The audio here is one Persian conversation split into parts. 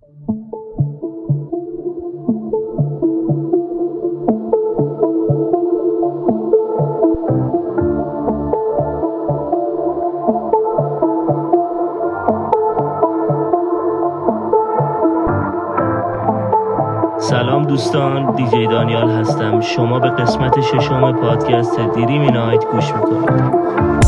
سلام دوستان، دیجی دانیال هستم. شما به قسمت ششم پادکست دریمی نایت گوش میکنید.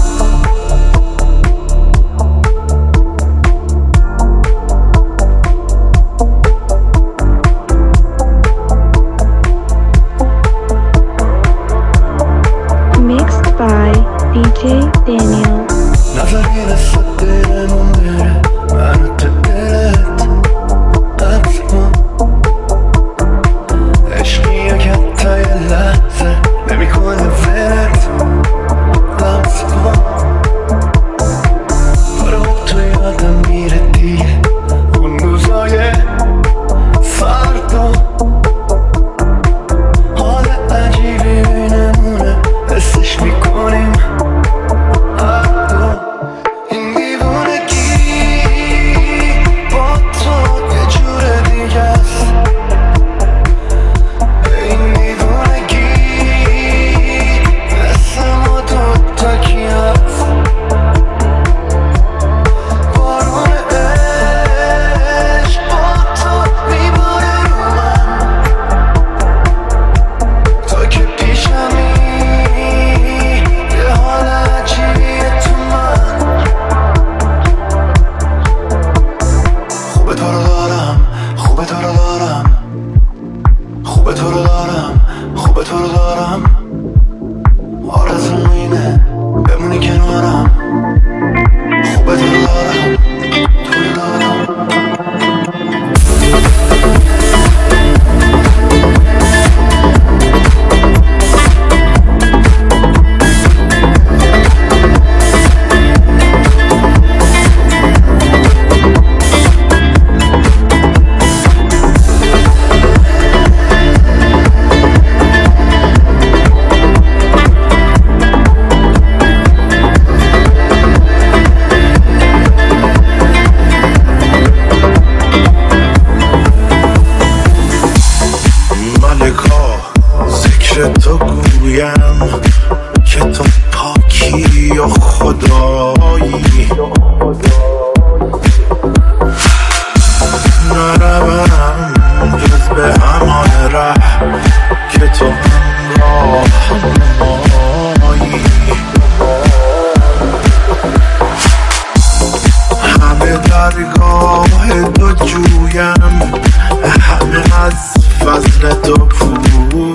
Mixed by DJ Daniel. نظری نسبت دلمون بره منو تو دلت قبل کن عشقیه که تا یه لحظه نمیکنه ولت لمس کن برو تو یادم میره دیگه اون روزای فردا حال عجیبی بینمونه حسش میکنیم تو گویم که تو پاکی و خدایی نروم جز به همان ره که تو همراه نمایی همه درگاه تو جویم همه از فضل تو پویم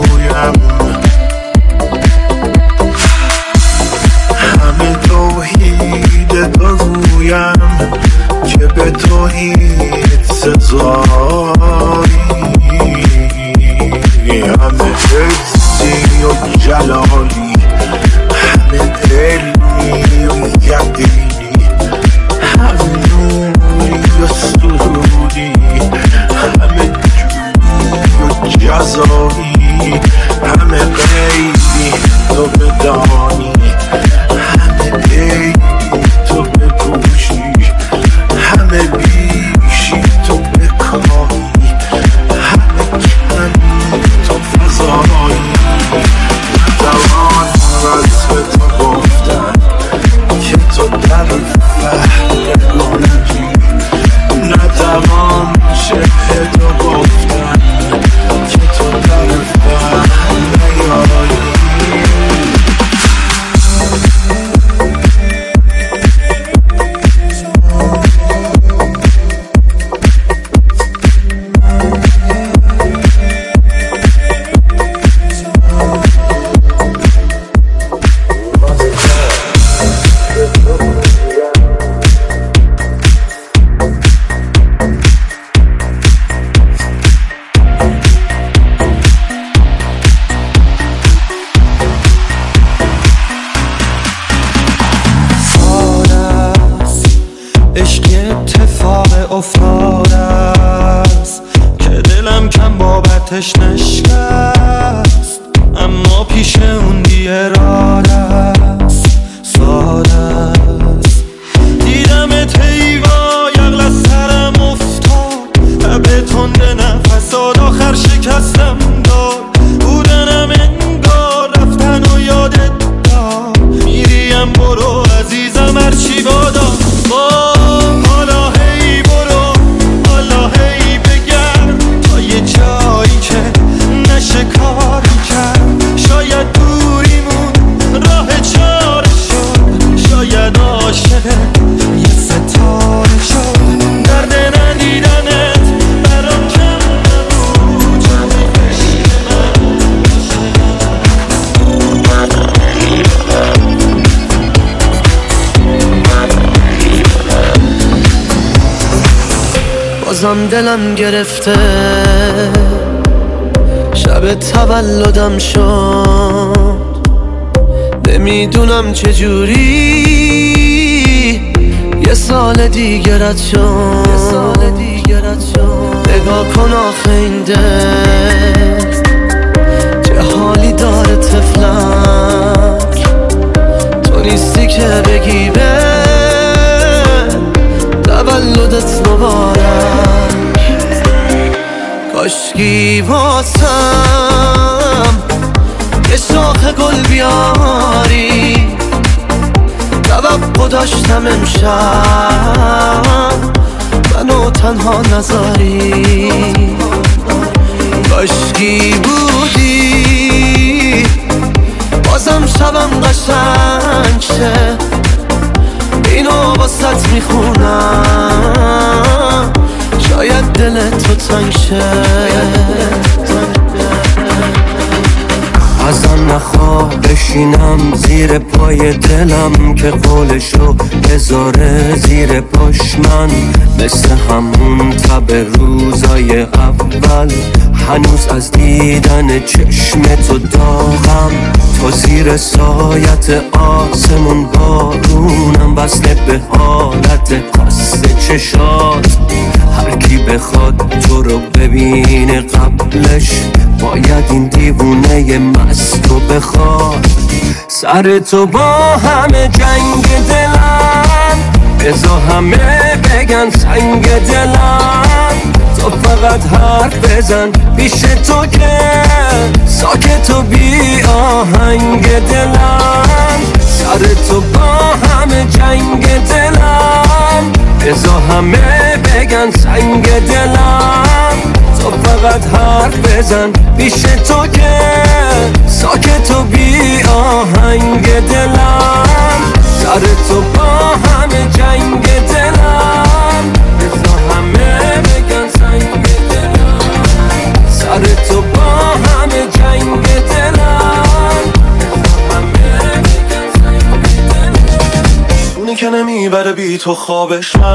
همه توحید تو گویم که به توحید سزایی همه عزی و جلالی همه علمی و یقینی همه نوری و سرودی همه جزایی همه غیبی تو بدانی همه عیبی تو بپوشی همه بیشی تو بکاهی همه کمی تو فضایی نتوان وصف تو گفتن که تو در فهد گنجی نتوان شبه تو گفتن که تو در فهم نیایی افتاده است که دلم کم بابتش نشکست، اما پیش اون بی‌اراده است، ساده است. دیدم تیوا یغل از سرم افتاد، بازم دلم گرفته. شب تولدم شد، نمیدونم چجوری یه سال دیگرت شد. نگاه کن آخه این دل چه حالی داره طفلک. تو نیستی که بگی به تولدت مبارک. کاشکی واسم یه شاخ گل بیاری، توقع داشتم امشب منو تنها نذاری. کاشکی بودی بازم شبم قشنگ شه، اینو واسط میخونم شاید دل تو تنگ شه. ازم نخواه بشینم زیر پای دلم که قولشو بذاره زیر پاش. من مثل همون تب روزای اول هنوز از دیدن چشم تو داغم. تو زیر سایت آسمون بارونم، وصله به حالت قصد چشات. هر کی بخواد تو رو ببینه قبلش باید این دیوونه مستو بخواد. سر تو با همه جنگ دلم، بذار همه بگن سنگ دلم. تو فقط حرف بزن پیش تو که ساکت و بی آهنگ دلم. سر تو با همه جنگ دلم، بذار همه بگن سنگ دلم. تو فقط حرف بزن پیش تو که ساکت و بی آهنگ دلم. سر تو با همه جنگ دلم، بذار همه بگن سنگ دلم. سر تو با همه جنگ دلم، بذار همه بگن سنگ دلم. اونی که نمیبره بی تو خوابش من،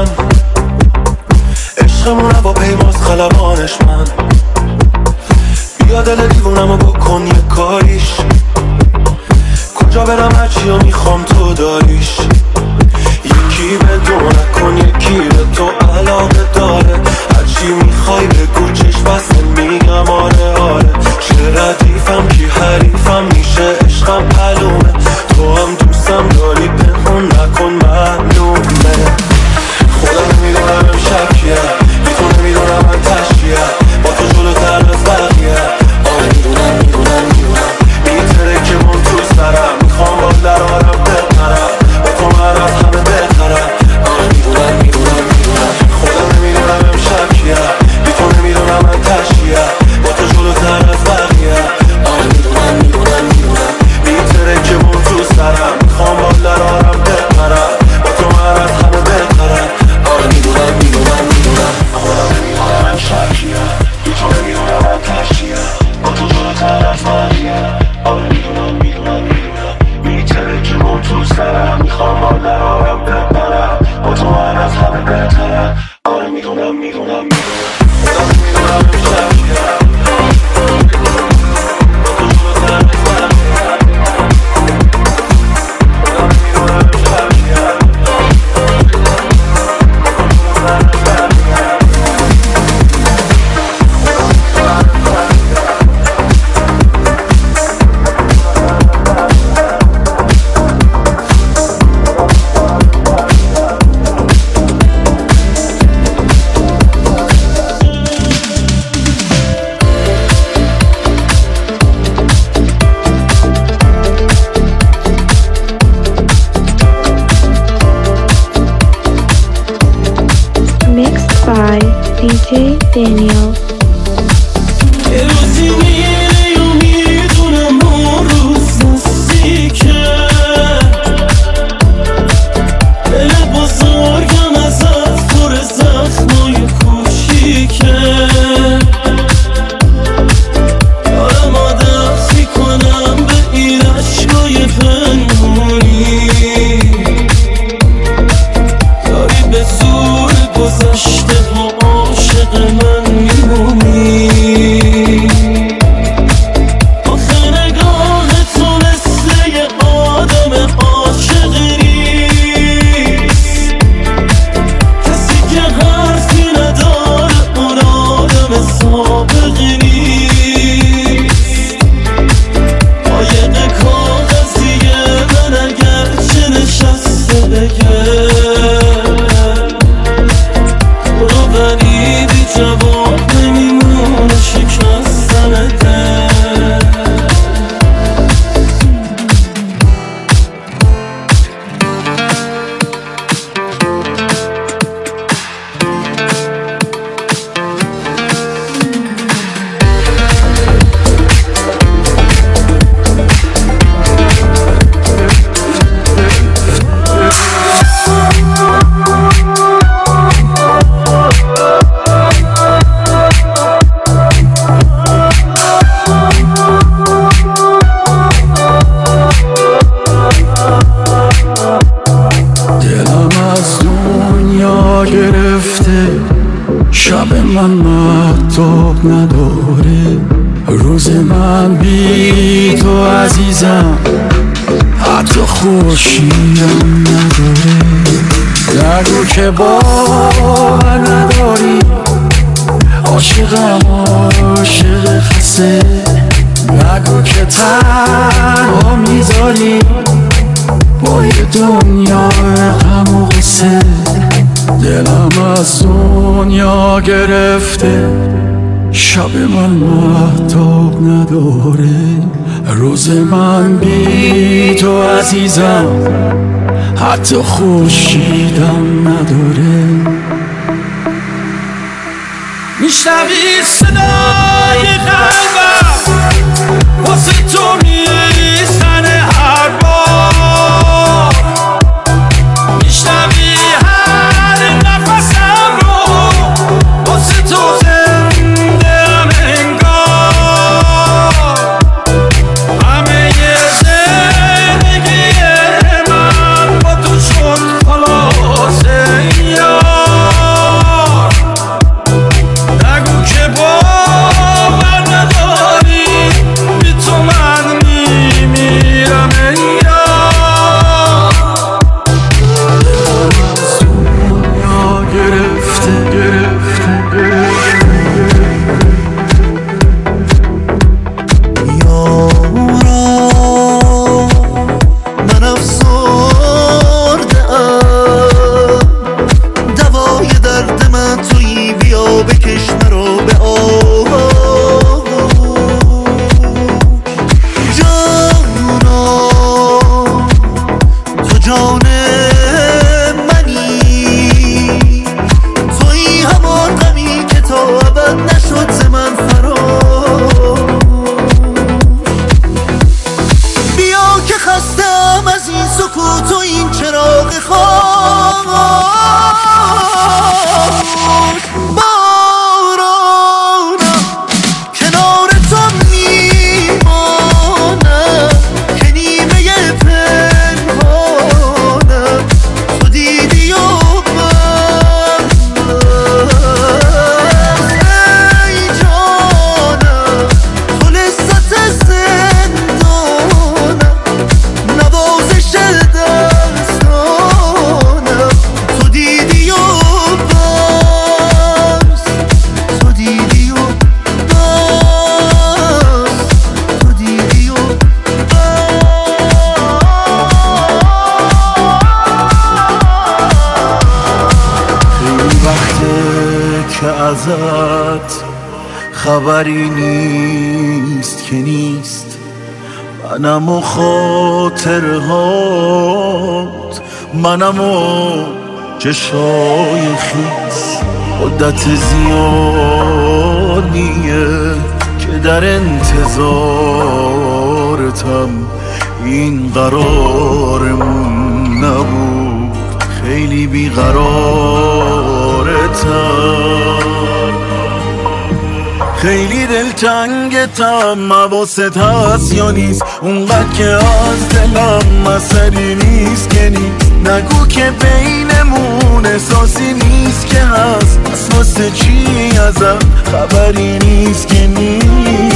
عشقمون با پیماز خلبانش من. بیا دل دیوونمو بکن یه کاریش، کجا برم هرچی رو میخوام تو داریش. یکی به دو نکن یکی به تو علاقه داره، هرچی میخوای بگو چشم بسته میگم آره آره. چه ردیفم کی حریفم میشه عشقم معلومه، تو هم دوستم داری پنهون نکن معلومه. خودم نمیدونم امشب کیه، بی تو نمیدونم من تشکیه، با تو جلوتر از بقیه. آره میدونم میتره که من تو سرم، میخوام با درارم بپرم، با تو من از همه بهترم. آره میدونم خودم نمیدونم امشب کیه، بی تو نمیدونم من تشکیه، با تو جلوتر از بقیه. آره میدونم میتره که من تو سرم، میخوام با درارم بپرم، با تو من از همه بهترم. آره میدونم خودم نمیدونم امشب کیه، بی تو نمیدونم من تشکیه، با تو جلوتر از بقیه. آره میدونم میتره که من تو سرم، میخوام با درارم بپرم، با تو من از همه بهترم. آره میدونم خودم نمیدونم امشب کیه. by DJ Daniel. گذشته ها ولی بی جواب نمیمونه شکستن دل. شب من مهتاب نداره، روز من بی تو عزیزم حتی خورشیدم نداره. نگو که باور نداری، عاشقم عاشق خسته. نگو که تنها میذاری با یه دنیا غم و غصه. دلم از دنیا گرفته، شب من مهتاب نداره، روز من بی تو عزیزم حتی خورشیدم نداره. میشنوی صدای قلبم واسه تو میزنه هر بار، میشنوی ازت خبری نیست که نیست، منم و خاطرهات، منم و چشای خیس. مدت زیادیه که در انتظارتم، این قرارمون نبود، خیلی بیقرارتم، خیلی دلتنگتم. حواست هست یا نیست؟ اونقدر که از دلم اثری نیست که نیست. نگو که بینمون احساسی نیست که هست، پس واسه چی ازم خبری نیست که نیست؟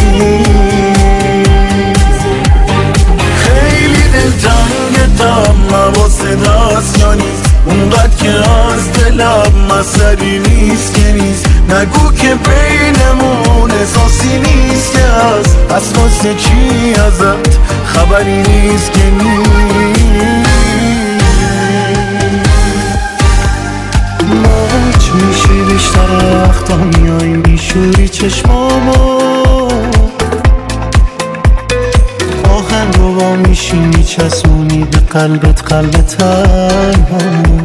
خیلی دلتنگتم. حواست هست یا نیست؟ اونقدر که از دلم اثری نیست که نیست. نگو که بینمون احساسی نیست که هست، پس واسه چی ازت خبری نیست که نیست؟ موج میشی بیشتر وقتا میای میشوری چشمامو، آهنگ رو با میشینی چسبونی به قلبت قلب تنهامو.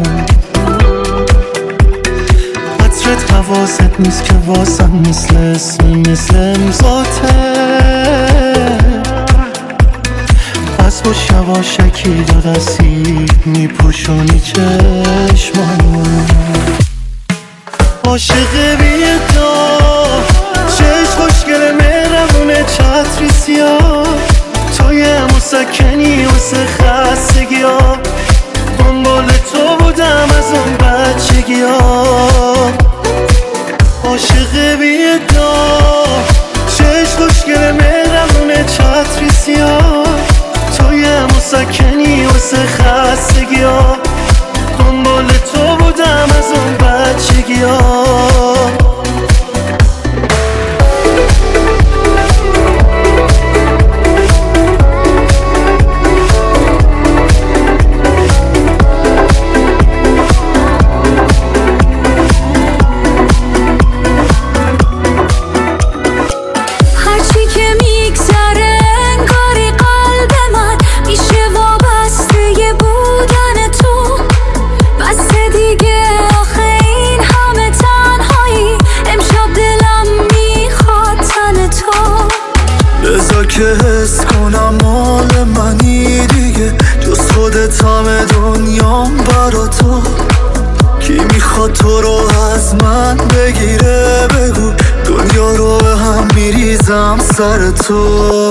عطرت حواست نیست که واسم مثل امضاته، از با شواشکی دو دستی میپوشونی چشمانو. عاشق بی‌ادعا چشم خوشگل مهربونه چتری سیاه، توی مسکنی واسه خستگی ها، دنبال تو بودم از اون بچگی ها. عاشق بی‌ادعا چشم خوشگل مهربونه چتری سیاه، توی مسکنی واسه خستگی ها، دنبال تو بودم از اون بچگی ها. که حس کنم مال منی دیگه، جز خودت همه دنیام برا تو. کی میخواد تو رو از من بگیره بگو، دنیا رو به هم میریزم سر تو.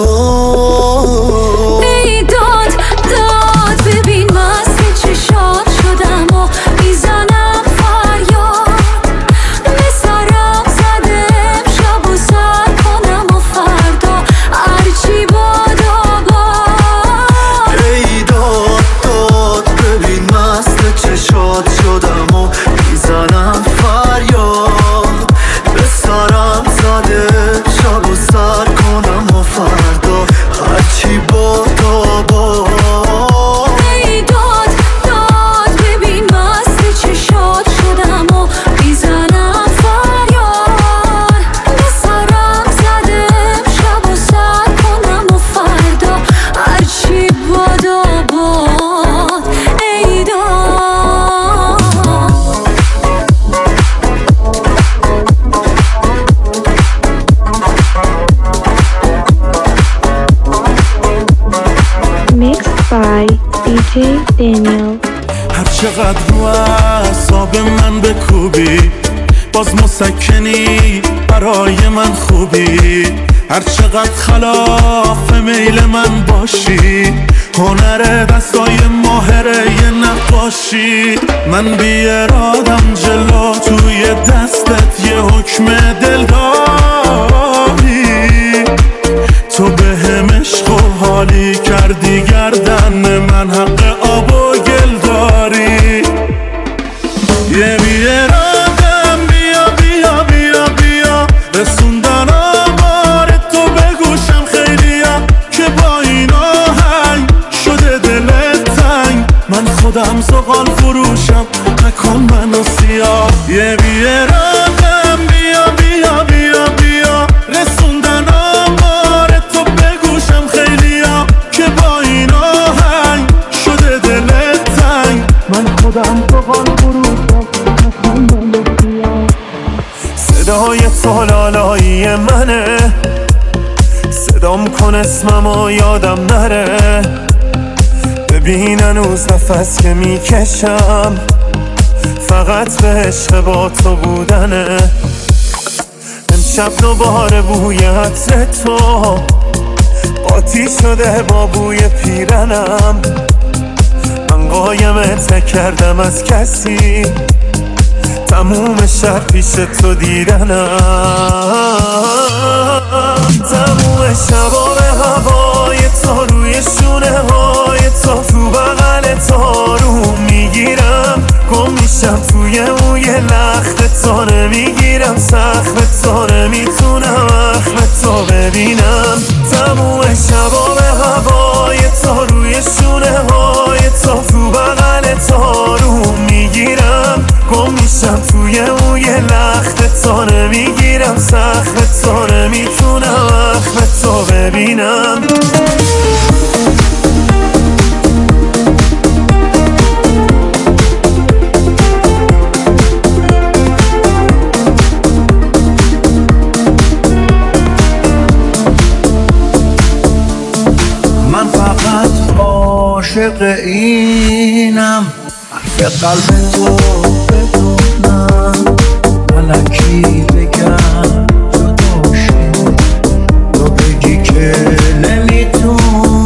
داد ببین مست چشات شدم و میزنم فریاد، به سرم زدم شب و سر کنم و فردا هرچی بادا باد. ای داد ببین مست چشات شدم و میزنم فریاد، به سرم زدم شب و سر کنم و فردا هرچی بادا باد. ای داد ببین مست چشات شدم و میزنم فریاد، به سرم زدم شب و سر کنم و فردا هرچی بادا باد. ای داد Mixed by DJ Daniel. هر چقدر رو اعصاب من بکوبی باز مسکنی برای من خوبی، هر چقدر خلاف میل من باشی هنر دستای ماهره یه نقاشی. من بی ارادم جلو توی دستت یه حکم دل داری، تو به هم عشق و حالی کردی گردن من حق آب و گل داری. یه بی ارادم بیا بیا بیا بیا، رسوندن آمار تو به گوشم خیلیا، که با این آهنگ شده دلت تنگ، من خودم زغال فروشم نکن منو سیاه. یه بی ارادم بیا بیا بیا بیا، رسوندن آمار تو به گوشم خیلیا، که با این آهنگ شده دلت تنگ، من خودم زغال فروشم نکن منو سیاه. صدای تو لالایی منه، صدام کن اسممو یادم نره، ببین هنوز نفس که میکشم فقط به عشق با تو بودنه. امشب دوباره بوی عطر تو قاطی شده با بوی پیرنم، من قایمت کردم از کسی تموم شب پیش تو دیدنم. تموم شبا به هوای تو روی شونه های تو بغل تو رو میگیرم، گم میشم توی موی لخت تو، نمیگیرم سخت تو، نمیتونم اخم تو ببینم. تموم شبا به هوای تو روی شونه های تو بغل تو رو میگیرم، گم میشم توی اون یه لخت تا نمیگیرم سخت تا نمیتونم اخمت تو ببینم من فقط عاشق اینم حرف قلب تو بدونم الکی بگم جدا شد تو بگی که نمیتونم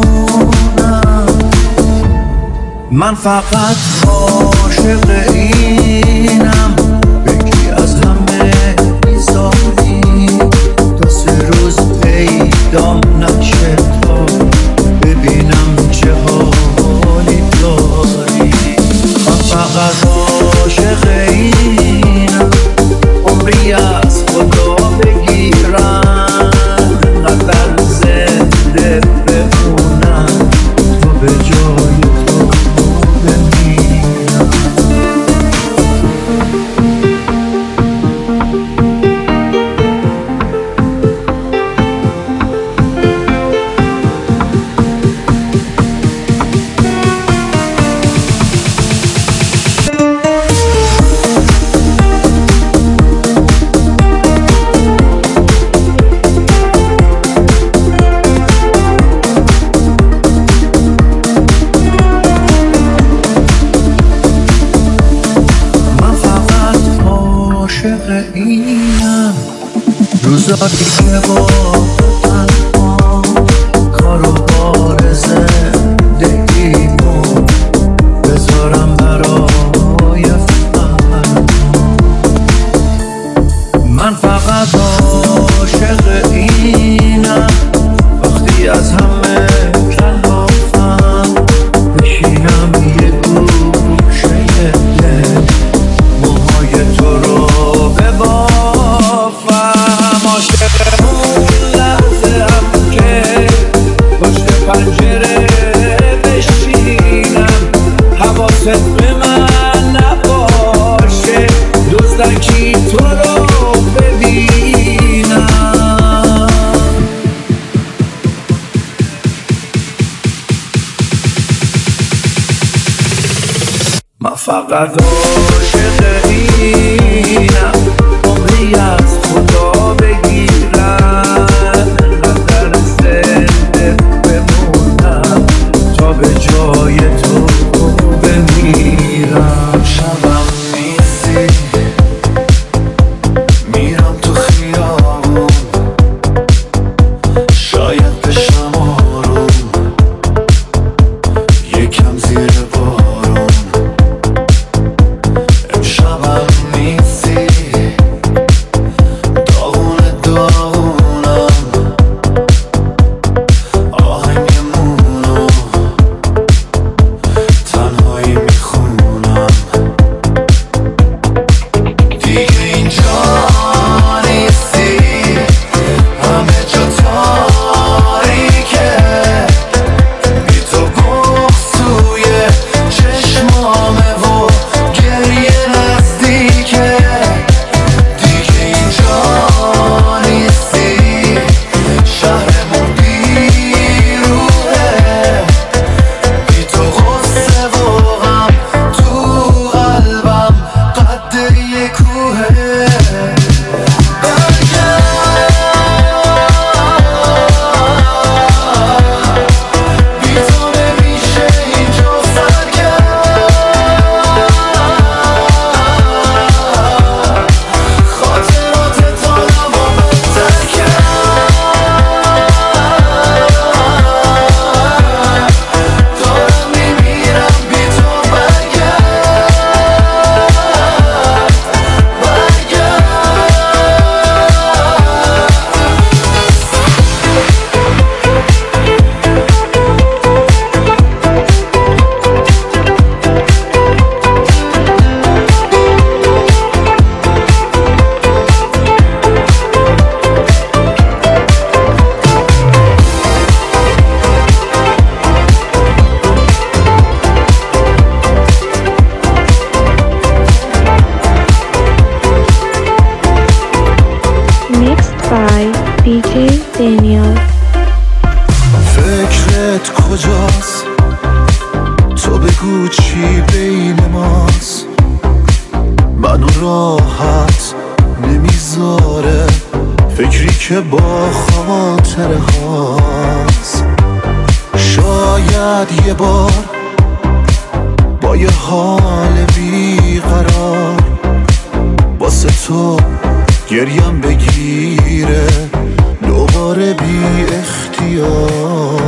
من فقط عاشق اینم بگی از همه بیزاری تا 3 روز پیدام نشه تا ببینم چه حالی داری من فقط عاشق اینم عمری از خدا بگیرم قدر زنده بمونم تو به جای تو بمیرم عاشق اینم روزایی که با تنها کار و بار زندگیمو بذارم برای فردا من فقط عاشق اینم وقتی از همه کلافم بشینم یه گوشه دل موهای تو رو ببافم عاشق اون لحظه هم که پشت پنجره بشینم حواست به من نباشه دزدکی تو رو ببینم من فقط عاشق اینم عمری از خدا بگیرم قدر زنده بمونم تا به جای تو بمیرم شبم نیستی میرم تو خیابون شاید بشم آروم یکم زیر بارون امشبم نیستی داغونم آهنگمونو تنهایی میخونم دیگه این جان DJ Daniel. فکرت کجاست؟ تو بگو چی بین ماست؟ منو راحت نمیذاره فکری که با خاطره هاست. شاید یه بار با یه حال بیقرار واسه تو گریم بگیره دوباره بی اختیار.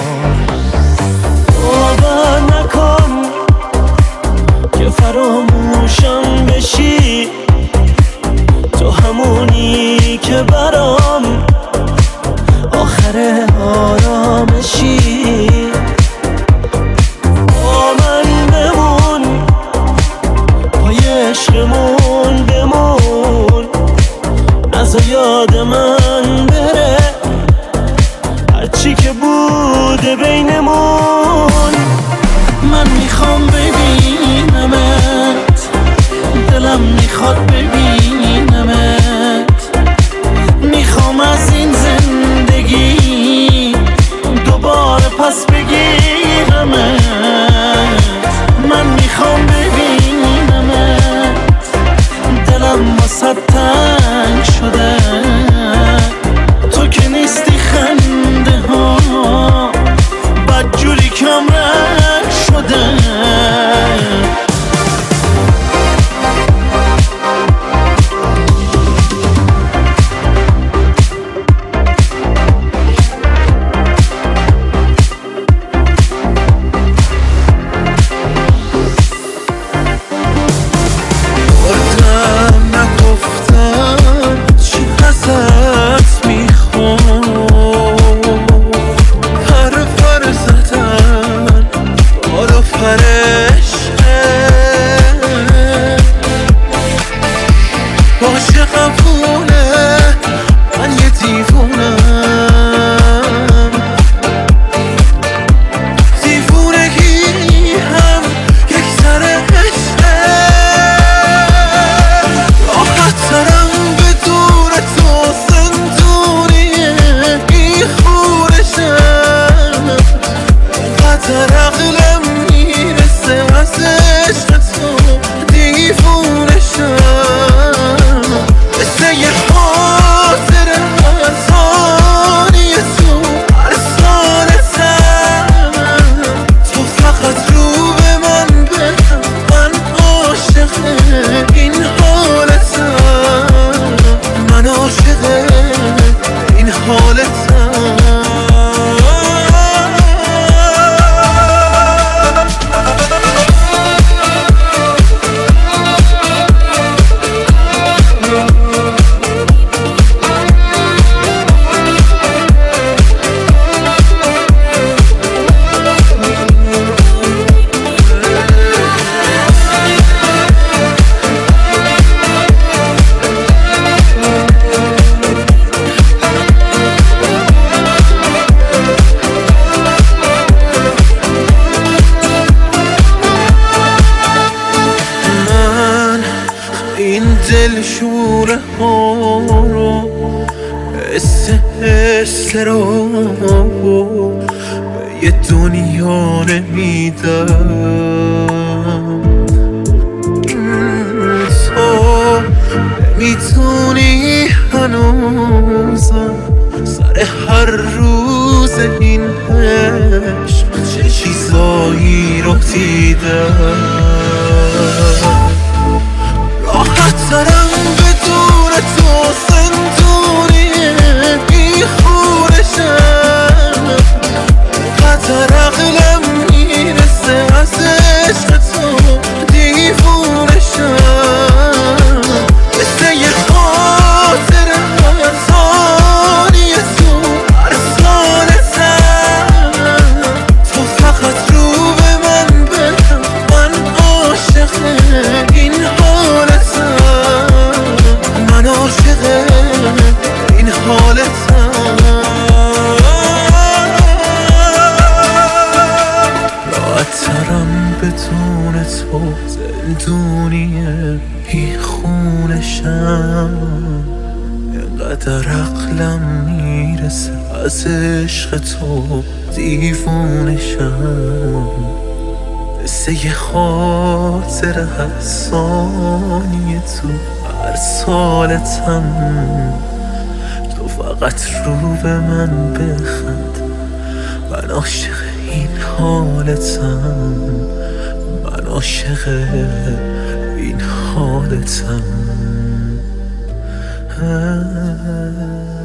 باور نکن که فراموشم بشی، تو همونی که برام آخر آرامشی. با من بمون، پای عشقمون بمون، نذار یاد من بره هرچی که بوده بینمون. من میخوام ببینمت، دلم میخواد ببینمت، میخوام از این زندگی دوباره پس بگیرمت. من میخوام ببینمت، دلم واسه تنگ شده، تو که نیستی خنده ها بدجوری کم رنگ شده. دل شوره ها رو حس رو به یه دنیا نمیدم. تو نمیتونی هنوزم سر هر روز این عشق چه چیزایی رو دیدم. راحت دارم بدون تو زندونیه بیخونشم، قطر عقلم میرسه از عشق تو دیوونشم. مثل یه خاطر افسانه تو افسانه‌ام، تو فقط رو به من بهم، من عاشق این حالتم، من عاشق این حالتم. راحت‌ترم بدون تو زندونیه بیخونشم، اینقدر در عقلم میرسه از عشق تو دیوونشم، مثل یه خاطر هر ثانیه تو هر سالتم. تو فقط رو به من بخند، من عاشق این حالتم، من عاشق این حالتم.